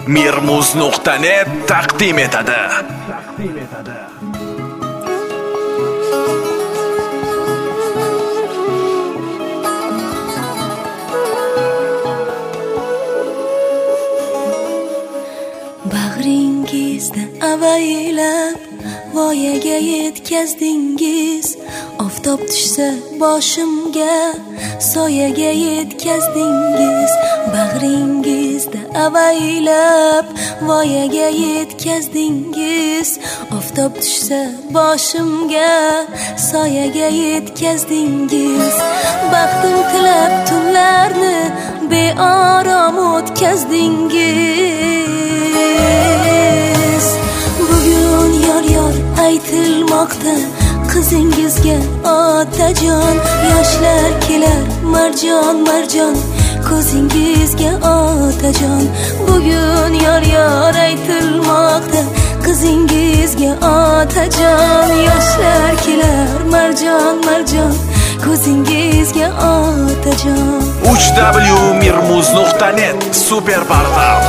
Mirmuz.net taqdim etadi. Bag'ringizda avaylab voyaga yetkazdingiz. Oftob tushsa boshimga soyaga yetkazdingiz. Bag'ringizda avaylab voyaga yetkazdingiz. Oftob tushsa boshimga soyaga yetkazdingiz. Baxtim tilab tunlarni beorom o'tkazdingiz. Bugun yor aytilmoqda qizingizga otajon. Yoshlar kelar marjon ko'zingizga otajon. Bugun yor aytilmoqda qizingizga otajon. Yoshlar kelar marjon ko'zingizga otajon. 3w.mirmuz.net super portal.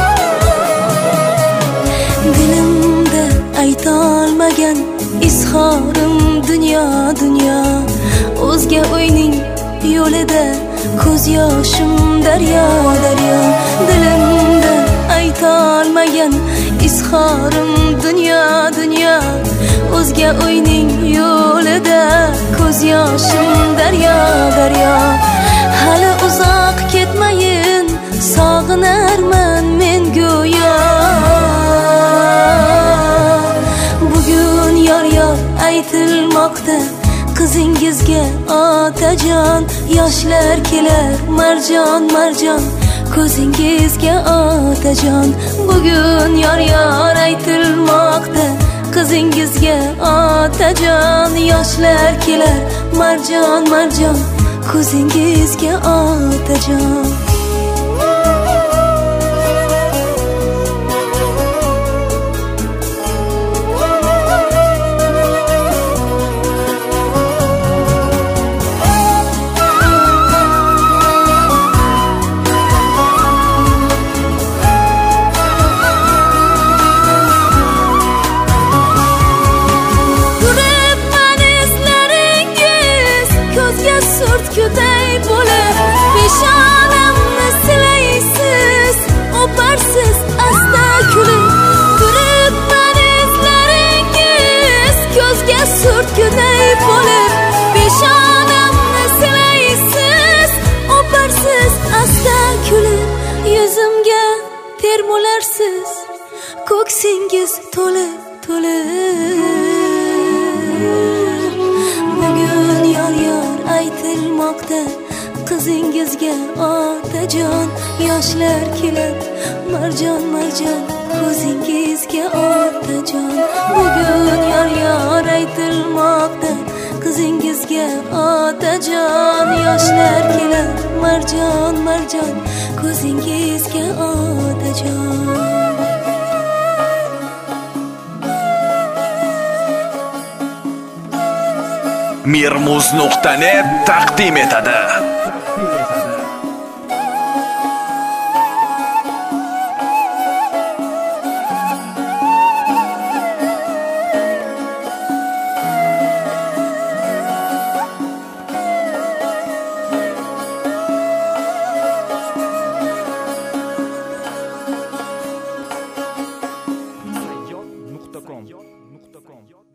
Dilimda aytolmagan izhorim dunyo. O'zga o'yning yo'lida ko'z yoshim daryo. Dilimda aytolmagan izhorim dunyo. O'zga o'yning yo'lida ko'z yoshim daryo. Hali uzoq ketmayin, sog'inarman men go'yo. Bugun yor aytilmoqda qizingizga otajon. Yoshlar kelar marjon ko'zingizga otajon. Bugun yor aytilmoqda qizingizga otajon. Yoshlar kelar marjon ko'zingizga otajon. Surtkuday bo'lib peshonamni silaysiz, o'parsiz asta kulib. Turibman izlaringiz, ko'zga surtkuday bo'lib peshonamni silaysiz, o'parsiz asta kulib. Yuzimga termularsiz, ko'ksingiz to'lib. Bugun yor aytilmoqda qizingizga otajon. Yoshlar kelar marjon ko'zingizga otajon. Bugun yor aytilmoqda qizingizga otajon. Yoshlar kelar marjon ko'zingizga otajon. Mirmuz.net taqdim etadi. Sayyod.com